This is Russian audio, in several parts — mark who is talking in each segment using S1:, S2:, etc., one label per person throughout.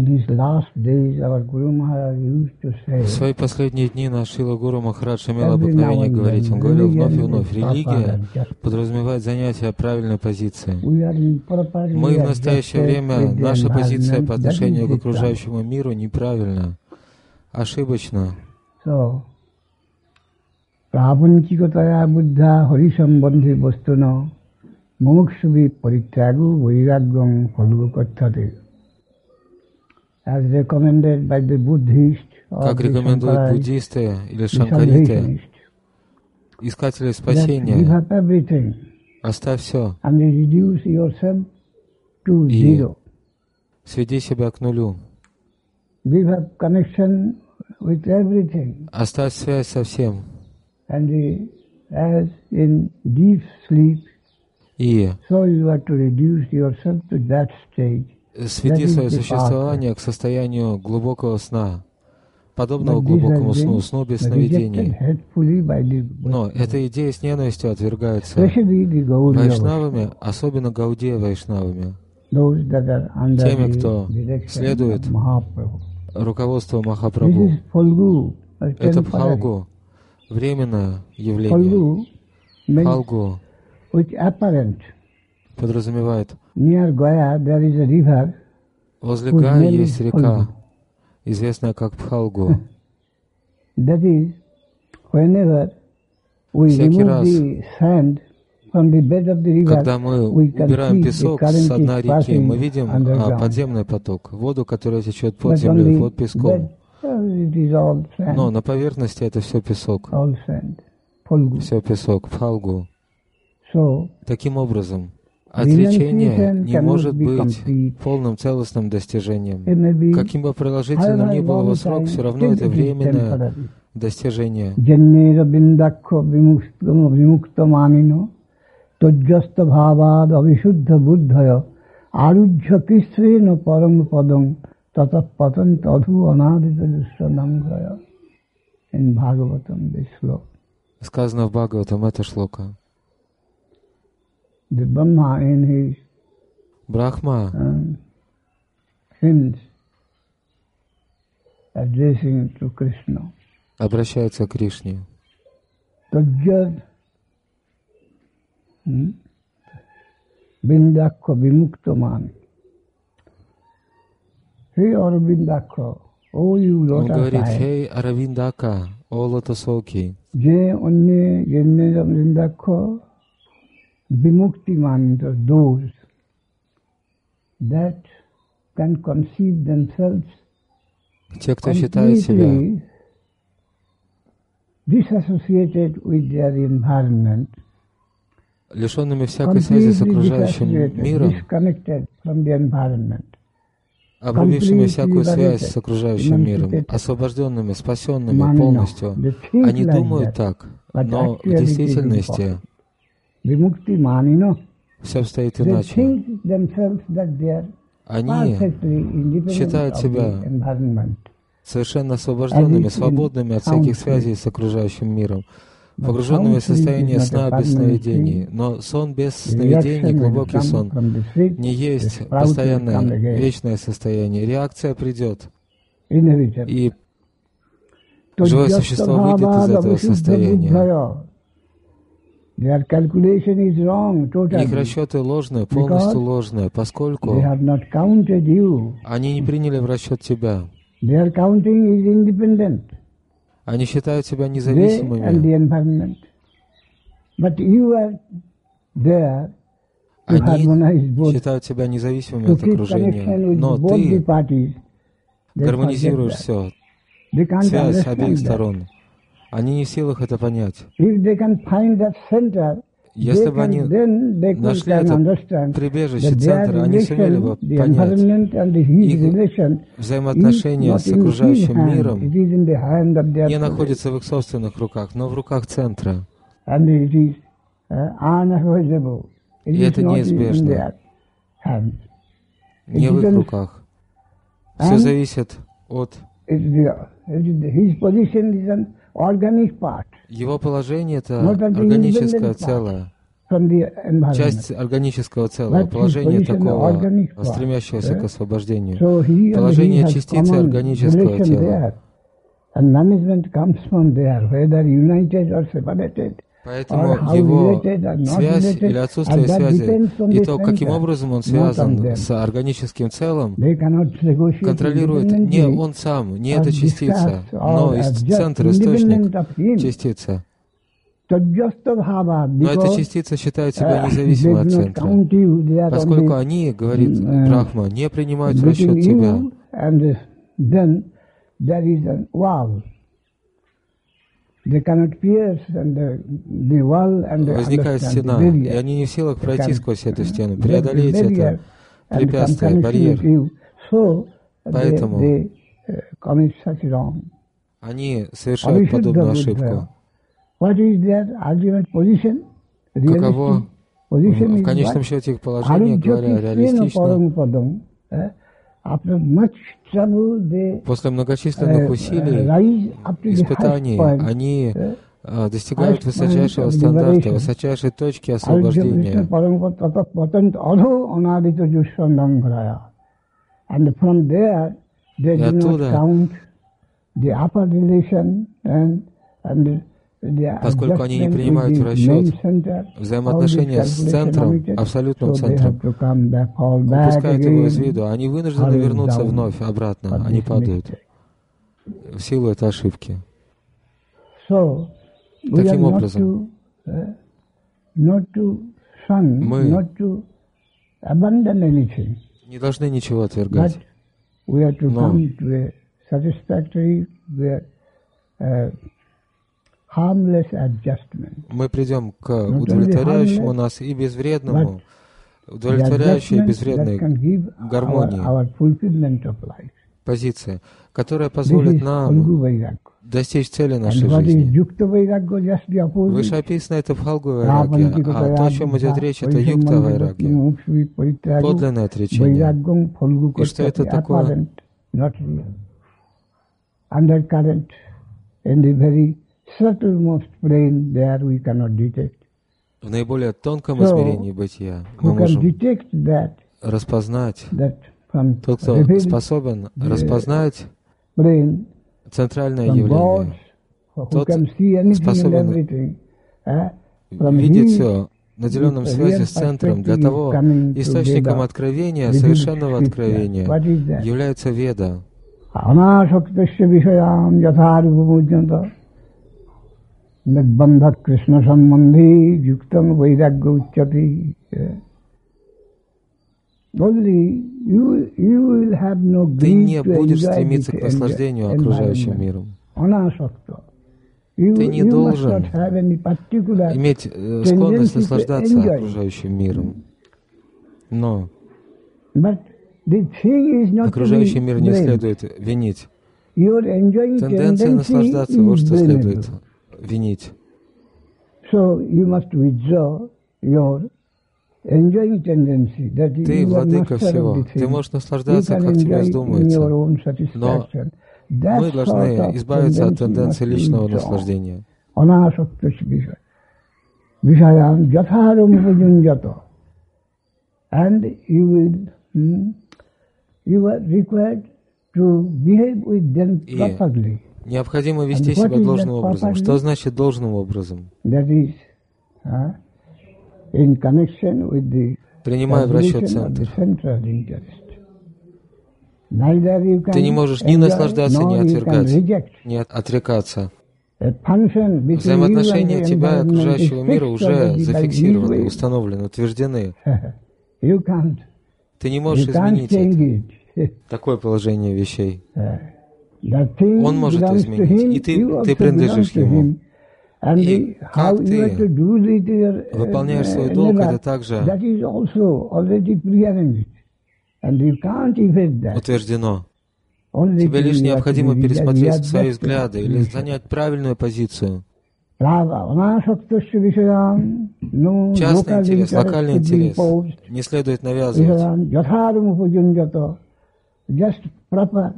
S1: В свои последние дни наш Шрила Гуру Махарадж имел обыкновение говорить. Он говорил вновь и вновь: религия подразумевает занятие правильной позиции. Мы в настоящее время, наша позиция по отношению к окружающему миру неправильна, ошибочна. Прапанчикатая буддha харисambandhi vastuna mumukshubhi parityagu vairagyam phalgukathate. As recommended by the Buddhists, как рекомендуют буддисты или шанкариты, искатели спасения, оставь все и сведи себя к нулю. Оставь связь со всем. И сведи свое существование к состоянию глубокого сна, подобного глубокому сну, сну без сновидений. Но эта идея с ненавистью отвергается вайшнавами, особенно Гаудия вайшнавами, теми, кто следует руководству Махапрабху. Это Пхалгу, временное явление. Пхалгу подразумевает, возле Гая есть река, известная как Пхалгу. Всякий раз, когда мы убираем песок с дна реки, мы видим подземный поток, воду, которая течет под землей, под песком. Но на поверхности это все песок. Все песок, Пхалгу. Таким образом, отречение не может быть полным целостным достижением. Каким бы продолжительным ни был его срок, все равно это временное достижение. Сказано в Бхагаватам, это шлока. Брахма обращается к Кришне.
S2: Bindakha Vimuktamani. Hey Arvindakha, O you
S1: Он
S2: lotus
S1: говорит:
S2: eyes.
S1: «Хей Аравиндака, о лотосоки,
S2: Je onne jenne Vindakha Vimuktiman, those that can conceive themselves
S1: те, кто считает себя
S2: completely disassociated with their environment,
S1: лишенными всякой связи с окружающим миром,
S2: disconnected from the environment,
S1: обрубившими всякую связь с окружающим миром, освобожденными, спасенными полностью. Они думают так, но в действительности
S2: Vimukti manino,
S1: все обстоит
S2: they
S1: иначе.
S2: think themselves that they are
S1: Они
S2: perfectly independent
S1: считают
S2: of
S1: себя
S2: the environment.
S1: совершенно освобожденными, свободными от всяких связей с окружающим миром, погруженными в состояние сна без сновидений. Но сон без сновидений, глубокий сон, не есть постоянное, вечное состояние. Реакция придет, и живое существо выйдет из этого состояния.
S2: Their calculation is wrong,
S1: Их
S2: totally.
S1: расчеты ложные, полностью ложные, поскольку
S2: They have not counted you.
S1: они не приняли в расчет тебя.
S2: Their counting is independent.
S1: Они считают себя
S2: They and the
S1: независимыми.
S2: environment. But you are there to
S1: Они
S2: harmonize both,
S1: считают себя независимыми
S2: to
S1: от
S2: keep
S1: окружения.
S2: connection with
S1: Но
S2: both the
S1: ты
S2: parties. They
S1: гармонизируешь
S2: forget that.
S1: все,
S2: They can't
S1: связь
S2: understand
S1: обеих
S2: that.
S1: сторон. Они не в силах это понять.
S2: If they can find that center,
S1: Если
S2: they
S1: бы они
S2: then they
S1: нашли
S2: can
S1: это
S2: understand
S1: прибежище,
S2: that their
S1: центр, они сумели бы
S2: relation, the
S1: понять
S2: environment and his
S1: их
S2: relation is
S1: взаимоотношения
S2: not
S1: с
S2: in his
S1: окружающим
S2: hand,
S1: миром
S2: it is in the hand of their
S1: не находится в их собственных руках, но в руках центра.
S2: and it is unavoidable. It
S1: И
S2: is
S1: это
S2: not in
S1: неизбежно.
S2: their hands.
S1: Не в их руках. Все зависит от
S2: His position is an organic part.
S1: его положения. Это
S2: Not an
S1: органическое
S2: independent part.
S1: целое, часть органического целого, положение такого, стремящегося к освобождению, положение частицы органического тела. Поэтому его связь или отсутствие связи и то, каким образом он связан с органическим целым, контролирует не он сам, не эта частица, но центр, источник частицы. Но эта частица считает себя независимой от центра, поскольку они, говорит Брахма, не принимают в расчет тебя. Возникает стена, и они не в силах пройти сквозь эту стену, преодолеть это препятствие, барьер. Поэтому они совершают подобную ошибку. Каково в конечном счете их положение, говоря реалистично, после многочисленных усилий, испытаний, они достигают высочайшего стандарта, высочайшей точки освобождения. И оттуда, поскольку они не принимают в расчет взаимоотношения с центром, абсолютным центром, упускают его из виду, они вынуждены вернуться вновь обратно, они падают в силу этой ошибки. Таким образом, мы не должны ничего отвергать, но мы придем к удовлетворяющему нас и безвредному, удовлетворяющей и безвредной гармонии, позиции, которая позволит нам достичь цели нашей жизни. Вышеописано это Пхалгу вайрагья, а то, о чем идет речь, это юкта вайрагья, подлинное отречение. И что это такое? В наиболее тонком измерении бытия мы можем распознать, тот, кто способен распознать центральное явление, тот способен видеть все, наделенным связью с центром. Для того источником откровения, совершенного откровения, является Веда. Нидбандхат Кришна Самбандhi Юктам Вайрагья Уччати. Ты не будешь стремиться к наслаждению окружающим миром. Ты не должен иметь склонность наслаждаться окружающим миром. Но окружающий мир не следует винить. Тенденция наслаждаться — вот что следует винить. Ты владыка всего. Ты можешь наслаждаться, как тебе вздумается. Но мы должны избавиться от тенденции личного наслаждения. И необходимо вести себя должным образом. Что значит должным образом? Принимая в расчет центр. Ты не можешь ни наслаждаться, ни отвергать, ни отрекаться. Взаимоотношения тебя и окружающего мира уже зафиксированы, установлены, утверждены. Ты не можешь изменить это. Такое положение вещей. Он может изменить, и ты принадлежишь ему. И как ты выполняешь свой долг, это также утверждено. Тебе лишь необходимо пересмотреть свои взгляды или занять правильную позицию. Частный интерес, локальный интерес не следует навязывать.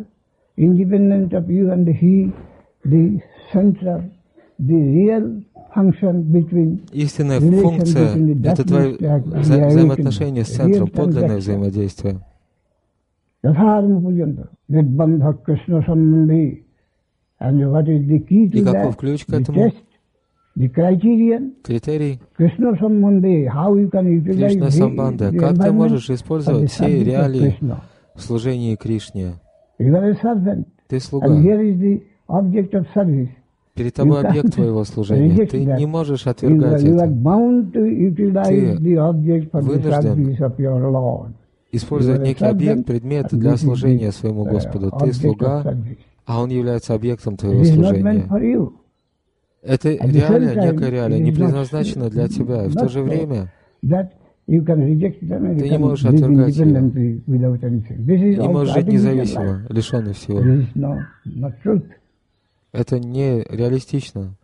S1: Independent of you and he, the center, the real Истинная функция — это твои взаимоотношения с центром, подлинное взаимодействие. И каков ключ к этому? Критерий Кришна Самбанда. Как ты можешь использовать все реалии в служении Кришне? Ты слуга. Перед тобой объект твоего служения. Ты не можешь отвергать это. Ты вынужден использовать некий объект, предмет для служения своему Господу. Ты слуга, а Он является объектом твоего служения. Это реалия, некая реалия, не предназначена для тебя. И в то же время ты не можешь отвергать ее. Не можешь жить независимо, лишенный всего. Это не реалистично.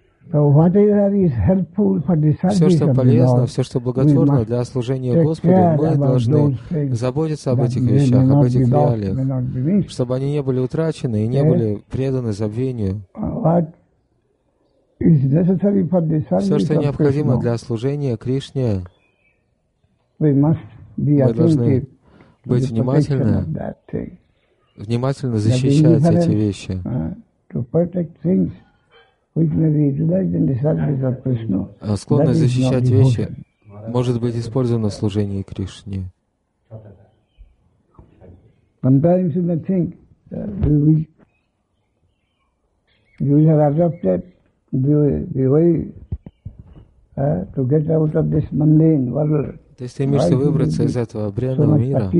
S1: Все, что полезно, все, что благотворно для служения Господу, мы должны заботиться об этих вещах, об этих реалиях, чтобы они не были утрачены и не были преданы забвению. Все, что необходимо для служения Кришне, мы должны быть внимательно защищать эти вещи. Склонность защищать вещи может быть использована в служении Кришне. Ты стремишься выбраться из этого бренного мира.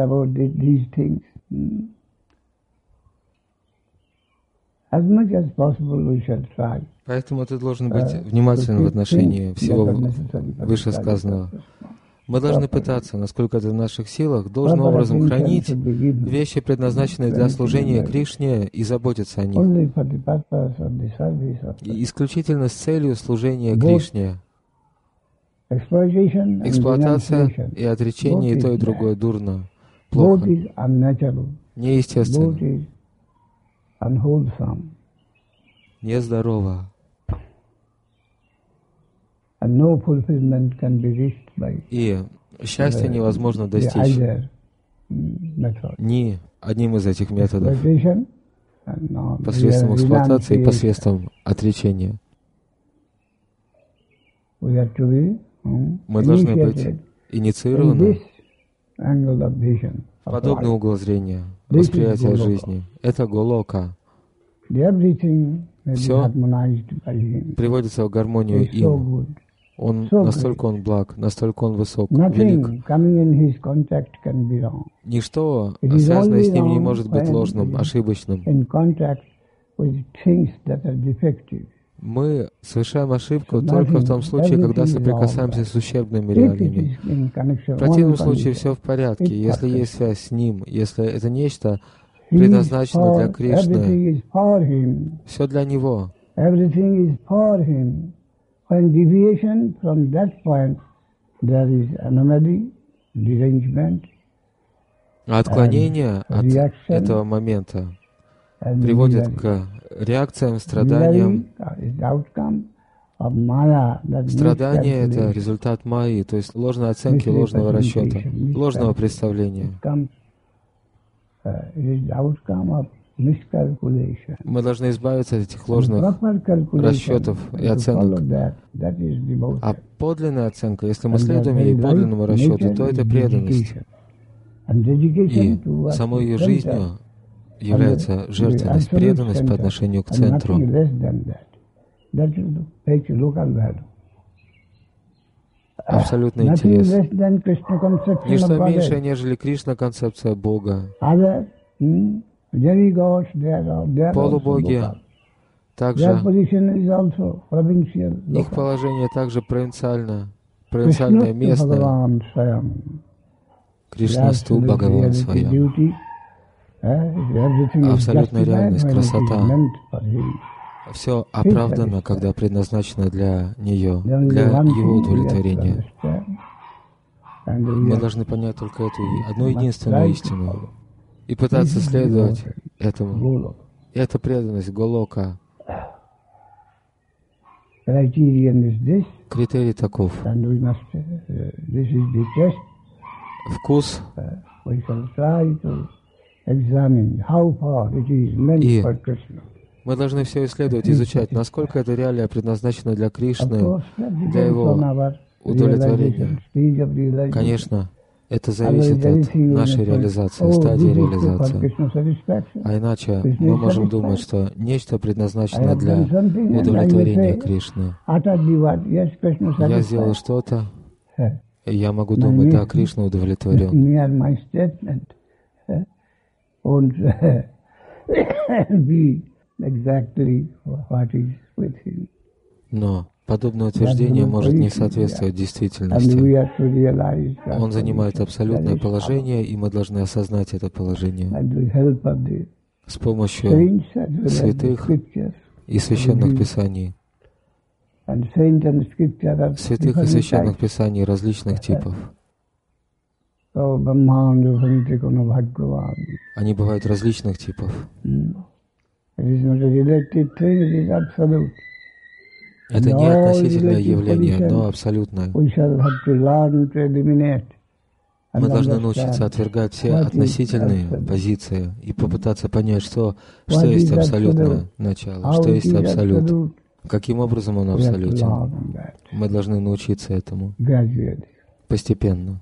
S1: Поэтому ты должен быть внимательным в отношении всего вышесказанного. Мы должны пытаться, насколько это в наших силах, должным образом хранить вещи, предназначенные для служения Кришне, и заботиться о них. И исключительно с целью служения Кришне. Эксплуатация и отречение, и то, и другое дурно, плохо, неестественно, нездорово. И счастье невозможно достичь ни одним из этих методов, посредством эксплуатации и посредством отречения. Мы должны быть инициированы в подобный угол зрения, восприятия жизни. Это Голока. Все приводится в гармонию им. Настолько он благ, настолько он высок, велик. Ничто, связанное с ним, не может быть ложным, ошибочным. Мы совершаем ошибку только в том случае, когда соприкасаемся с ущербными реалиями. В противном случае все в порядке, если есть связь с Ним, если это нечто предназначено для Кришны, все для Него. А отклонение от этого момента приводит к реакциям, страданиям. Страдание — это результат майи, то есть ложной оценки, ложного расчета, ложного представления. Мы должны избавиться от этих ложных расчетов и оценок. А подлинная оценка, если мы следуем ей, подлинному расчету, то это преданность. И самой ее жизнью является жертвенность, преданность по отношению к центру. Абсолютный интерес. Ничто меньше, нежели Кришна-концепция Бога. Полубоги также, их положение также провинциальное, местное. Кришнасту Бхагаван Своям. Абсолютная реальность, красота. Все оправдано, когда предназначено для нее, для его удовлетворения. Мы должны понять только эту одну единственную истину и пытаться следовать этому. И это преданность Голока. Критерий таков. Вкус. И мы должны все исследовать, изучать, насколько эта реалия предназначена для Кришны, для его удовлетворения. Конечно, это зависит от нашей реализации, стадии реализации. А иначе мы можем думать, что нечто предназначено для удовлетворения Кришны. Я сделал что-то, и я могу думать, да, Кришна удовлетворен. Но подобное утверждение может не соответствовать действительности. Он занимает абсолютное положение, и мы должны осознать это положение с помощью святых и священных писаний. Святых и священных писаний различных типов. Они бывают различных типов. Это не относительное явление, но абсолютное. Мы должны научиться отвергать все относительные позиции и попытаться понять, что есть абсолютное начало, что есть абсолют. Каким образом он абсолютен? Мы должны научиться этому постепенно.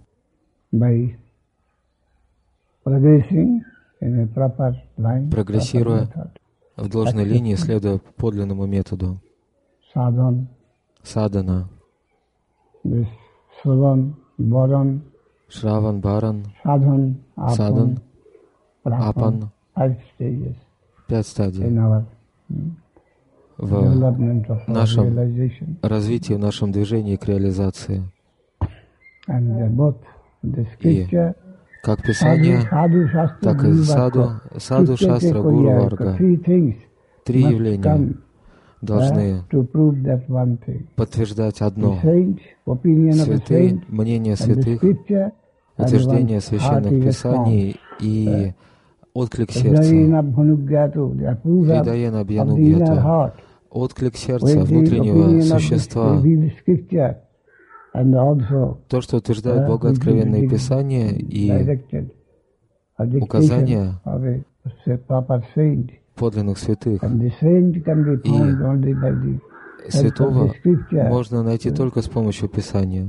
S1: Прогрессируя в должной линии, следуя подлинному методу. Садана. Шраван, Баран, Садан, Апан. 5 стадий в нашем развитии, в нашем движении к реализации. И как Писание, так и Саду, Шастра, Гуру, Варга. 3 явления должны подтверждать одно. Святые, мнение святых, утверждение священных писаний и отклик сердца. Хридаяна Бьянугьята. Отклик сердца, внутреннего существа. То, что утверждает богооткровенные писания и указания подлинных святых. И святого можно найти только с помощью Писания.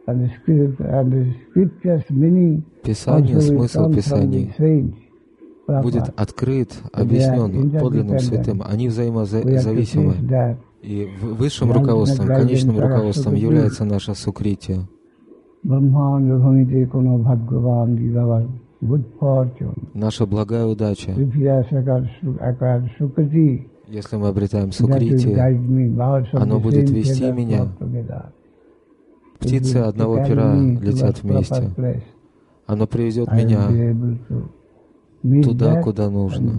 S1: Писание, смысл Писаний будет открыт, объяснен подлинным святым. Они взаимозависимы. И высшим руководством, конечным руководством является наша сукрития. Наша благая удача. Если мы обретаем сукрити, оно будет вести меня. Птицы одного пера летят вместе. Оно приведет меня туда, куда нужно.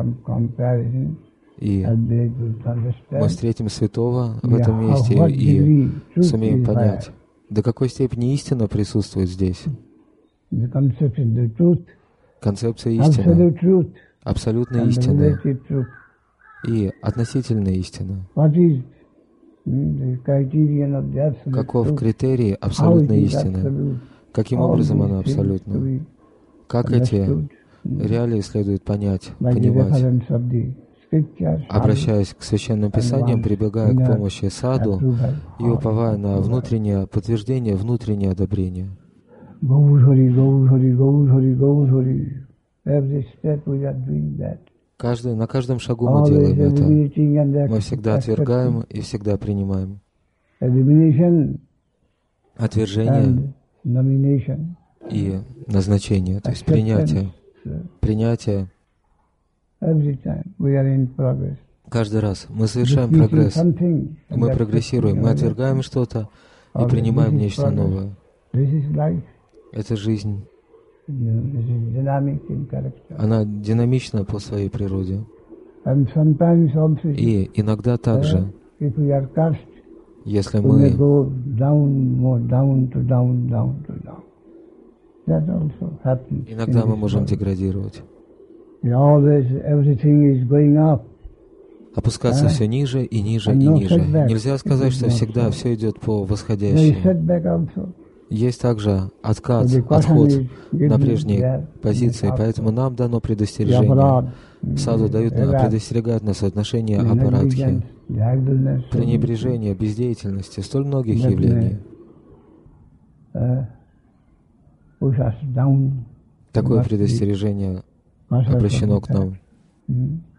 S1: И мы встретим святого в этом месте и сумеем понять, до какой степени истина присутствует здесь. Концепция истины, абсолютная истина и относительная истина. Каков критерий абсолютной истины? Каким образом она абсолютна? Как эти реалии следует понять, понимать? Обращаясь к священным писаниям, прибегая к помощи саду и уповая на внутреннее подтверждение, внутреннее одобрение. На каждом шагу мы делаем это. Мы всегда отвергаем и всегда принимаем. Отвержение и назначение, то есть принятие. Принятие. Каждый раз мы совершаем прогресс. Мы прогрессируем, мы отвергаем что-то и принимаем нечто новое. Это жизнь. Она динамична по своей природе. И иногда также, если мы иногда мы можем деградировать. опускаться все ниже и ниже и ниже. Нельзя сказать, что всегда все идет по восходящей. Есть также отход на пренежные позиции, поэтому нам дано предостережение. Саду предостерегают нас в отношении апарадхи, пренебрежения, бездеятельности, столь многих явлений. Такое предостережение обращено к нам.